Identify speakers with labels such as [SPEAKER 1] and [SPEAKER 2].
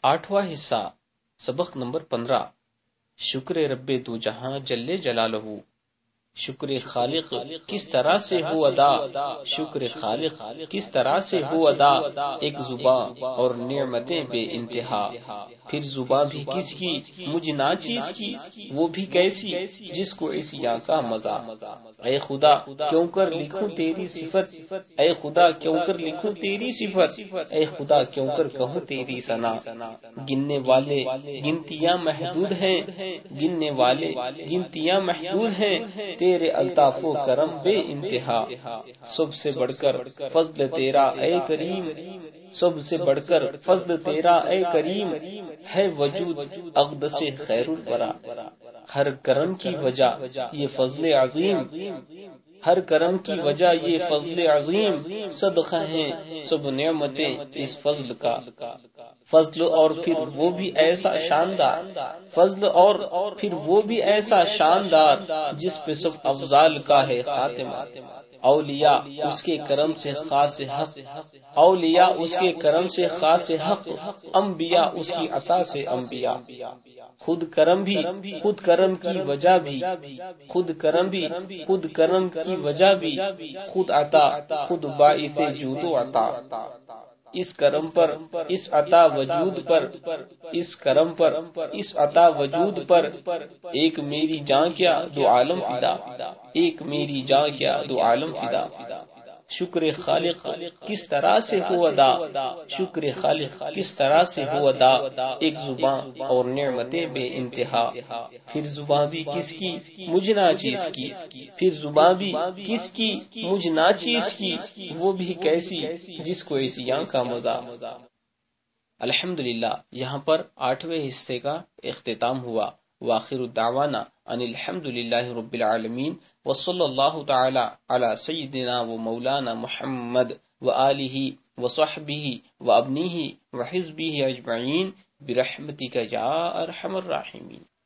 [SPEAKER 1] آٹھواں حصہ، سبق نمبر 15، شکر رب دو جہاں جل جلالہ۔ شکر خالق کس طرح سے ہو ادا، شکر خالق کس طرح سے ہو ادا، ایک زباں اور نعمتیں بے انتہا۔ پھر زباں بھی کس کی، مجھ ناچیز کی، وہ بھی کیسی جس کو عصیاں کا مزہ۔ اے خدا کیوں کر لکھوں تیری صفت، اے خدا کیوں کر لکھوں تیری صفت، اے خدا کیوں کر کہوں تیری ثنا۔ گننے والے گنتیاں محدود ہیں، گننے والے گنتیاں محدود ہیں، تیرے الطاف و کرم بے انتہا۔ سب سے بڑھ کر فضل تیرا اے کریم، سب سے بڑھ کر فضل تیرا اے کریم، ہے وجود اقدس خیر الورا۔ ہر کرم کی وجہ یہ فضل عظیم، ہر کرم کی وجہ یہ فضل عظیم، صدقہ ہیں سب نعمتیں اس فضل کا۔ فضل اور پھر وہ بھی ایسا شاندار، فضل اور پھر وہ بھی ایسا شاندار، جس پہ سب افضال کا ہے خاتمہ۔ اولیاء اس کے کرم سے خاص حق، اولیاء اس کے کرم سے خاص حق، انبیاء اس کی عطا سے انبیاء۔ خود کرم بھی خود کرم کی وجہ بھی، خود کرم بھی خود کرم کی وجہ بھی، خود عطا خود باعث جود و عطا۔ اس کرم پر اس عطا وجود پر، اس کرم پر اس عطا وجود پر، ایک میری جاں کیا دو عالم فدا، ایک میری جاں کیا دو عالم فدا۔ شکر خالق کس طرح سے ہو ادا، شکر خالق کس طرح سے ہو ادا، ایک زباں اور نعمتیں بے انتہا۔ پھر زباں بھی کس کی مجھ ناچیز کی، پھر زباں بھی کس کی مجھ ناچیز کی، وہ بھی کیسی جس کو عصیاں کا مزہ۔ الحمدللہ، یہاں پر 8ویں حصے کا اختتام ہوا۔ وآخر دعوانا ان الحمدللہ رب العالمین، وصلی اللہ تعالی علی سیدنا و مولانا محمد وآلہ وصحبہ وابنہ وحزبہ اجمعین برحمتک یا ارحم الراحمین۔